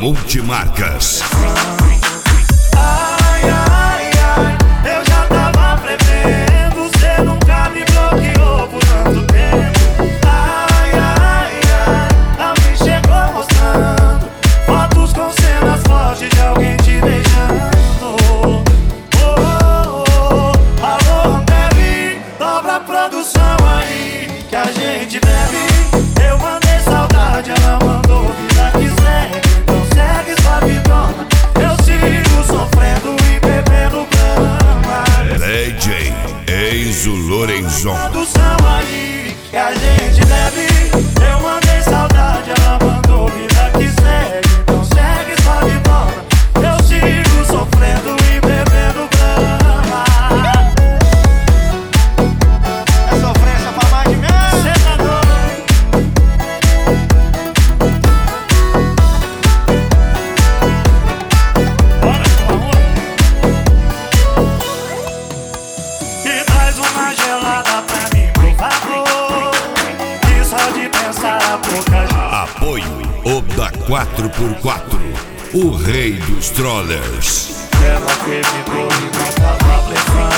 Multimarcas. Ai, ai, ai, eu já tava prevendo, cê nunca me bloqueou por tanto tempo. Ai, ai, ai, a mim chegou mostrando fotos com cenas fortes de alguém te beijando. Alô, Ambev, dobra a produção aí que a gente bebe. Eu mandei saudade, ela mandou vida que segue. Então segue sua vidona, eu sigo sofrendo e bebendo grama. DJ Enzo Lorenzon. Produção aí que a gente bebe. Eu mandei saudade, ela mandou vida que segue. Então segue sua vidona, eu sigo sofrendo e bebendo grama. É sofrência pra mais de meses. Cê tá doido? Bora, meu amor. E traz uma gelada pra mim, por favor. E só de pensar a boca já. Apoio Oda 4x4, o rei dos trollers. Ela que me deu e não tava blefando.